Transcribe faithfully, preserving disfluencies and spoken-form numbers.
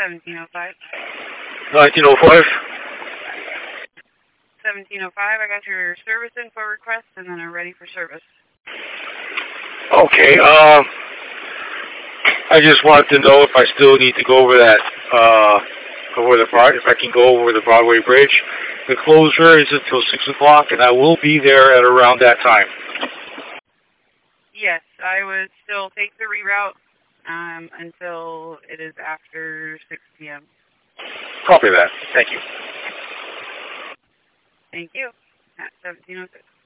seventeen oh five. nineteen oh five. seventeen oh five, I got your service info request, and then I'm ready for service. Okay, um, I just wanted to know if I still need to go over that, uh, over the Broad, if I can go over the Broadway Bridge. The closure is until six o'clock, and I will be there at around that time. Yes, I would still take the reroute um, until it is after six p.m. Copy that. Thank you. Thank you. At seventeen oh six.